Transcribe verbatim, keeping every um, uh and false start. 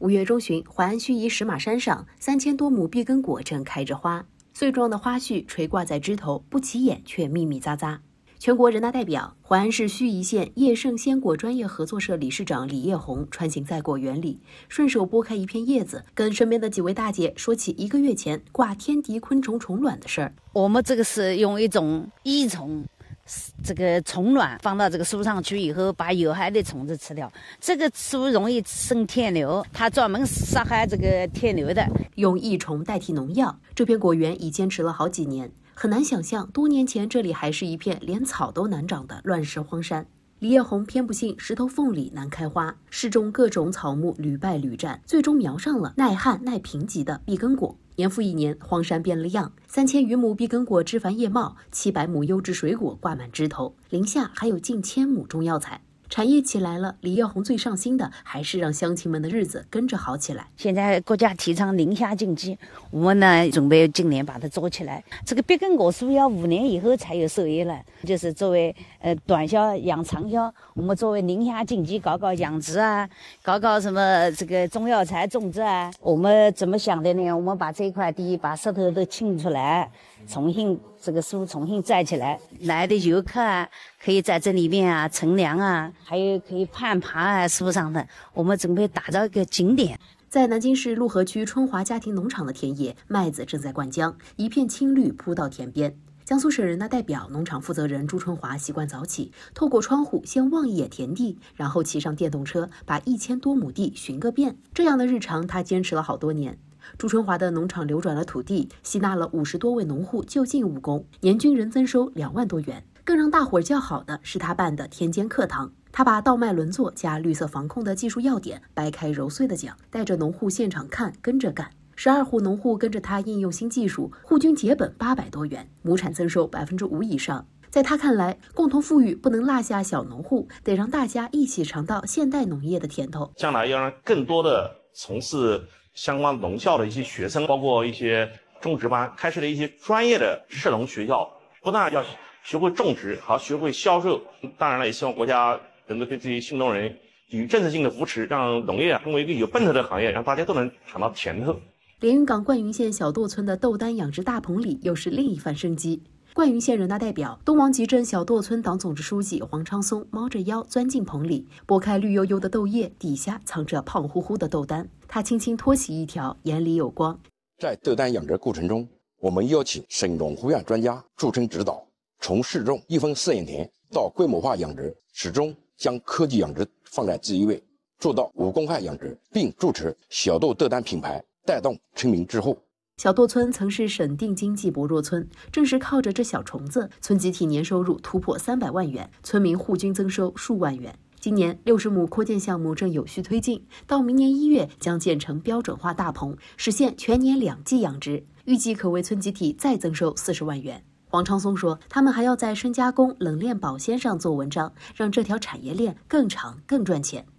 五月中旬，淮安盱眙石马山上，三千多亩碧根果正开着花，穗状的花絮垂挂在枝头，不起眼却密密匝匝。全国人大代表、淮安市盱眙县叶盛鲜果专业合作社理事长李叶红穿行在果园里，顺手拨开一片叶子，跟身边的几位大姐说起一个月前挂天敌昆虫虫卵的事儿。 我们这个是用一种益虫。这个虫卵放到这个树上去以后，把有害的虫子吃掉。这个树容易生天瘤，它专门杀害这个天瘤的。 用益虫代替农药，这片果园已坚持了好几年。很难想象，多年前这里还是一片连草都难长的乱石荒山。李叶红偏不信石头缝里难开花，试种各种草木屡败屡战，最终苗上了耐旱耐贫瘠的碧根果。年复一年，荒山变了样，三千余亩碧根果枝繁叶茂，七百亩优质水果挂满枝头，林下还有近千亩中药材。产业起来了，李叶红最上心的还是让乡亲们的日子跟着好起来。 现在国家提倡宁夏经济，我们呢准备今年把它做起来。这个碧根果树要五年以后才有收益了，就是作为呃短销养长销，我们作为宁夏经济搞搞养殖啊，搞搞什么这个中药材种植啊。我们怎么想的呢？我们把这块地把石头都清出来，重新这个树重新栽起来，来的游客啊可以在这里面啊乘凉啊，还有可以攀爬啊树上的。我们准备打造一个景点。 在南京市陆河区春华家庭农场的田野，麦子正在灌浆，一片青绿铺到田边。江苏省人大代表、农场负责人朱春华习惯早起，透过窗户先望一眼田地，然后骑上电动车把一千多亩地巡个遍。这样的日常他坚持了好多年。朱春华的农场流转了土地，吸纳了五十多位农户就近务工，年均人增收两万多元。更让大伙儿叫好的是他办的田间课堂，他把稻麦轮作加绿色防控的技术要点掰开揉碎的讲，带着农户现场看，跟着干。十二户农户跟着他应用新技术，户均结本八百多元，亩产增收百分之五以上。在他看来，共同富裕不能落下小农户，得让大家一起尝到现代农业的甜头。 将来要让更多的从事相关农校的一些学生，包括一些种植班开设的一些专业的社农学校，不但要学会种植，还要学会销售。当然了，也希望国家能够对这些新农人予以政策性的扶持，让农业成为一个有奔头的行业，让大家都能尝到甜头。 连云港灌云县小垛村的豆丹养殖大棚里又是另一番生机。灌云县人大代表、东王集镇小垛村党总支书记黄昌松猫着腰钻进棚里，拨开绿油油的豆叶，底下藏着胖乎乎的豆丹。他轻轻托起一条，眼里有光。 在豆丹养殖过程中，我们邀请省农护院专家助生指导，从试种一分试验田到规模化养殖，始终将科技养殖放在第一位，做到无公害养殖，并注持小豆豆丹品牌，带动村民致富。 小垛村曾是省定经济薄弱村，正是靠着这小虫子，村集体年收入突破三百万元，村民户均增收数万元。今年六十亩扩建项目正有序推进，到明年一月将建成标准化大棚，实现全年两季养殖，预计可为村集体再增收四十万元。黄昌松说，他们还要在深加工、冷链保鲜上做文章，让这条产业链更长更赚钱。